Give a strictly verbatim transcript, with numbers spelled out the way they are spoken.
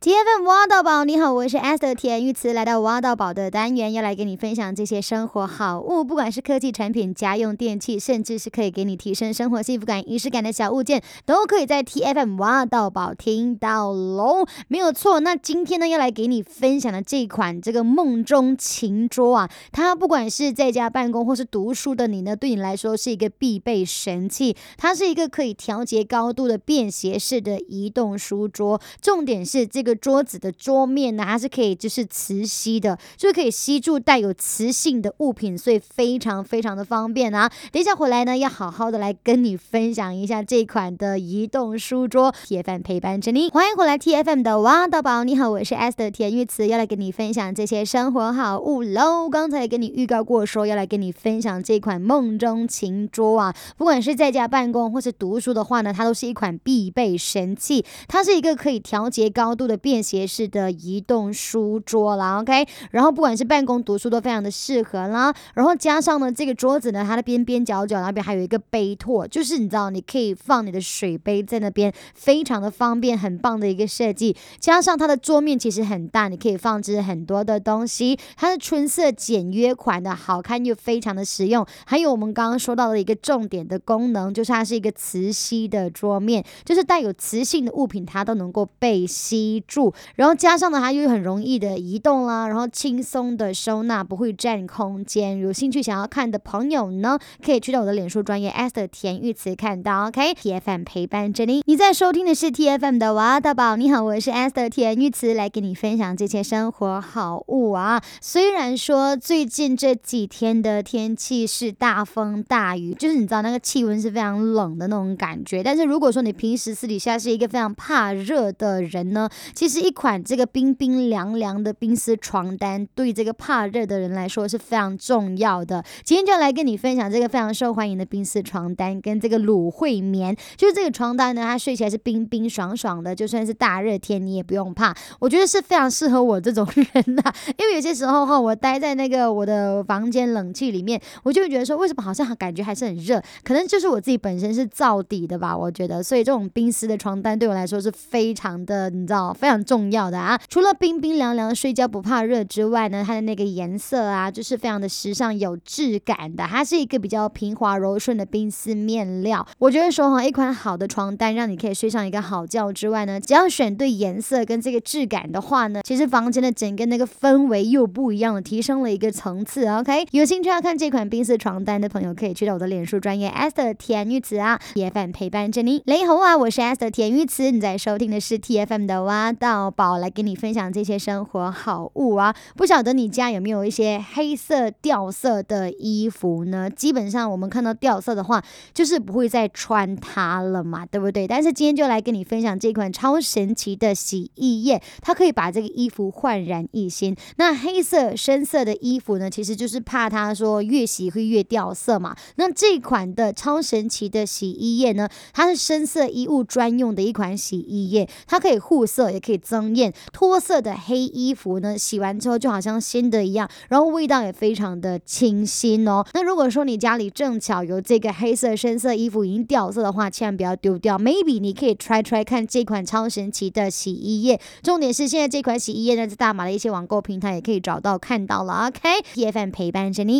T F M 挖到宝，你好，我是 Esther 田玉慈，来到挖到宝的单元，要来给你分享这些生活好物，不管是科技产品、家用电器，甚至是可以给你提升生活幸福感、仪式感的小物件，都可以在 T F M 挖到宝听到喽，没有错。那今天呢，要来给你分享的这款这个梦中琴桌啊，它不管是在家办公或是读书的你呢，对你来说是一个必备神器。它是一个可以调节高度的便携式的移动书桌，重点是这个桌子的桌面呢，它是可以就是磁吸的，就可以吸住带有磁性的物品，所以非常非常的方便啊。等一下回来呢，要好好的来跟你分享一下这款的移动书桌。T F M 陪伴着你，欢迎回来 T F M 的挖到宝，你好，我是 Esther 田玉慈，要来跟你分享这些生活好物喽。刚才跟你预告过说要来跟你分享这款梦中琴桌啊，不管是在家办公或是读书的话呢，它都是一款必备神器。它是一个可以调节高度的便携式的移动书桌啦 ，OK， 然后不管是办公读书都非常的适合啦。然后加上呢，这个桌子呢，它的边边角角那边还有一个杯托，就是你知道你可以放你的水杯在那边，非常的方便，很棒的一个设计。加上它的桌面其实很大，你可以放置很多的东西。它是纯色简约款的，好看又非常的实用。还有我们刚刚说到的一个重点的功能，就是它是一个磁吸的桌面，就是带有磁性的物品它都能够被吸住。然后加上呢，它又很容易的移动啦，然后轻松的收纳，不会占空间。有兴趣想要看的朋友呢，可以去到我的脸书专页 Esther 田玉慈看到 OK。T F M 陪伴着你，你在收听的是 T F M 的挖到宝，你好，我是 Esther 田玉慈，来给你分享这些生活好物啊。虽然说最近这几天的天气是大风大雨，就是你知道那个气温是非常冷的那种感觉，但是如果说你平时私底下是一个非常怕热的人呢，其实一款这个冰冰凉凉的冰丝床单对这个怕热的人来说是非常重要的。今天就来跟你分享这个非常受欢迎的冰丝床单跟这个芦荟棉，就是这个床单呢，它睡起来是冰冰爽爽的，就算是大热天你也不用怕。我觉得是非常适合我这种人啊，因为有些时候哈，我待在那个我的房间冷气里面，我就会觉得说为什么好像感觉还是很热，可能就是我自己本身是燥底的吧，我觉得，所以这种冰丝的床单对我来说是非常的你知道非常重要的啊。除了冰冰凉凉睡觉不怕热之外呢，它的那个颜色啊就是非常的时尚有质感的，它是一个比较平滑柔顺的冰丝面料。我觉得说哈，一款好的床单让你可以睡上一个好觉之外呢，只要选对颜色跟这个质感的话呢，其实房间的整个那个氛围又不一样了，提升了一个层次 OK。 有兴趣要看这款冰丝床单的朋友可以去到我的脸书专页 Esther 田玉慈啊，T F M 陪伴着你。雷猴啊，我是 Esther 田玉慈，你在收听的是 T F M 的挖到宝，来给你分享这些生活好物啊。不晓得你家有没有一些黑色掉色的衣服呢？基本上我们看到掉色的话就是不会再穿它了嘛，对不对？但是今天就来跟你分享这款超神奇的洗衣液，它可以把这个衣服焕然一新。那黑色深色的衣服呢，其实就是怕它说越洗会越掉色嘛。那这款的超神奇的洗衣液呢，它是深色衣物专用的一款洗衣液，它可以护色也可以增艳。脱色的黑衣服呢，洗完之后就好像新的一样，然后味道也非常的清新哦。那如果说你家里正巧有这个黑色深色衣服已经掉色的话，千万不要丢掉， maybe 你可以 try try 看这款超神奇的洗衣液。重点是现在这款洗衣液呢，在大马的一些网购平台也可以找到看到了 OK。 T F M 陪伴着你。